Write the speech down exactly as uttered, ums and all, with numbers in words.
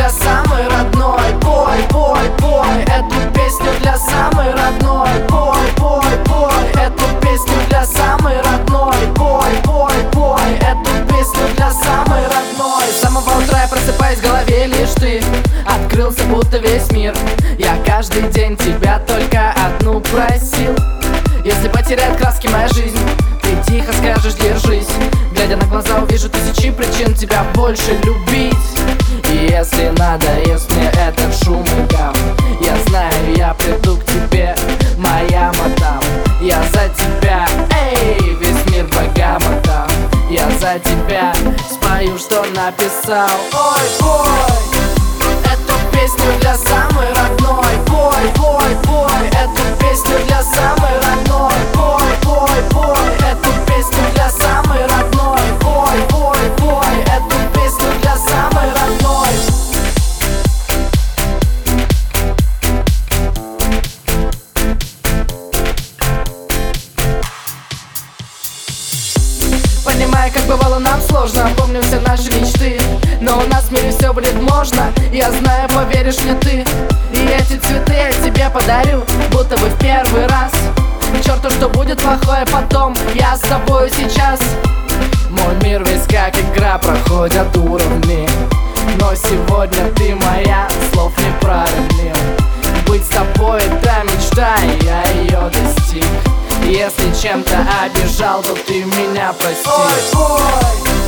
для самой родной. Пой, пой, пой эту песню для самой родной. Пой, пой, пой эту песню для самой родной. Пой, пой, пой эту песню для самой родной. С самого утра я просыпаюсь, в голове лишь ты. Открылся будто весь мир. Я каждый день тебя только одну просил. Если потеряет краски моя жизнь, ты тихо скажешь держись. Глядя на глаза, увижу тысячи причин тебя больше любить. И если надоест мне этот шум и гам, я знаю, я приду к тебе, моя мадам. Я за тебя, эй, весь мир богам отдам. Я за тебя спою, что написал. Ой, пой эту песню для самой родной. Пой, пой, пой эту песню для самой родной. Пой, пой, пой эту песню для самой родной. Пой, пой, пой эту песню для самой родной. Понимаю, как бывало нам сложно, помню все наши мечты, но у нас в мире все будет можно. Я знаю, поверишь мне ты. И эти цветы я тебе подарю, будто бы в первый раз. К черту, что будет плохое потом, я с тобой сейчас. Мой мир весь как игра, проходят уровни, но сегодня ты моя, слов не проронил. Быть с тобой это мечта, и я ее достиг. Если чем-то обижал, то ты меня прости. Ой, ой